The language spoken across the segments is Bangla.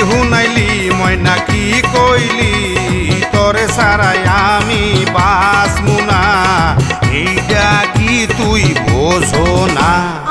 হুনাইলি ময়না কি কইলি তোরে সারাই আমি বাঁচমু না এইটা কি তুই বোঝো না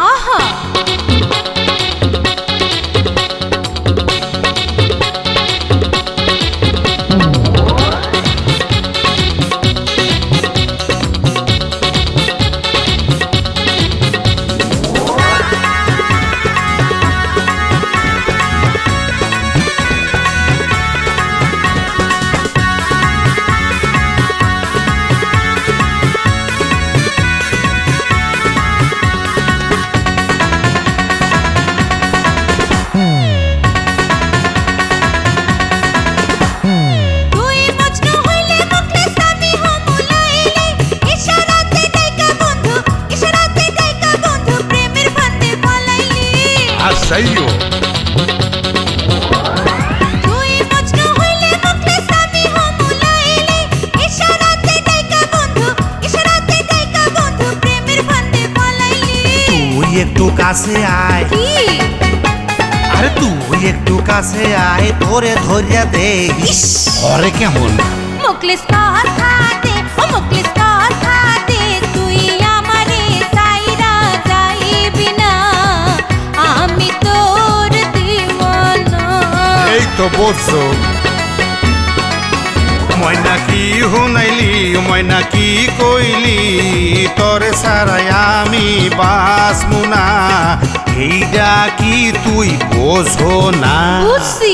Sayo. তুই মজনু হইলে মুখলেস আমি হমুলাইলি ইশারাতে ডাইকা বন্ধু প্রেমের ফান্দে পলাইলি তুই একটু কাছে আয় কি আরে তুই একটু কাছে আয় তোরে ধরিয়া দে ঘরে কেমন মুখলেস কথা দে ও মুখলেস কথা দে তুই আমারে সাইরা যাইবি না আমি তোর দিওয়ানা এই তো বলছো ময়না কি হুনাইলি ময়না কি কইলি তোরে সারাই আমি বাঁচমু না এইটা কি তুই বোঝো না বুঝছি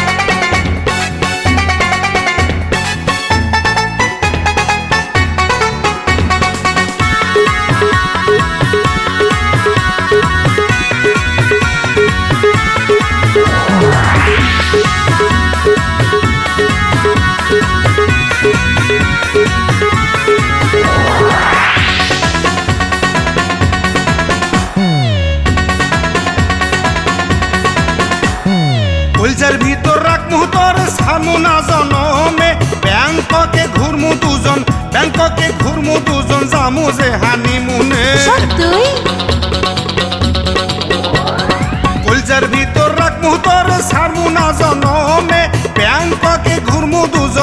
কলজার ভিতর রাখমু তোর সামু না জনমে ব্যাংককে ঘুরমু দুজন জামু যে হানিমুনে তুই কলজার ভিতর রাখমু তোর সামু না জনমে ব্যাংককে ঘুরমু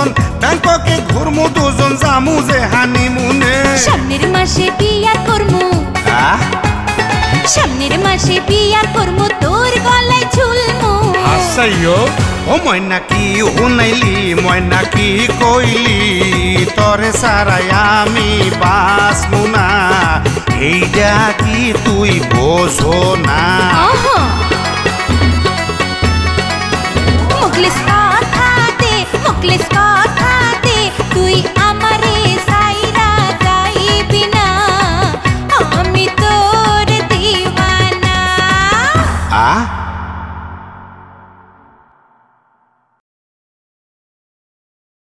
দুজন জামু যে হানিমুনে সামনের মাসে বিয়া করমু তোর গলায় ঝুলমু আসাইও ও ময়না কি হুনাইলি ময়না কি কইলি তোরে সারাই আমি বাঁচমু না এইটা কি তুই বোঝো না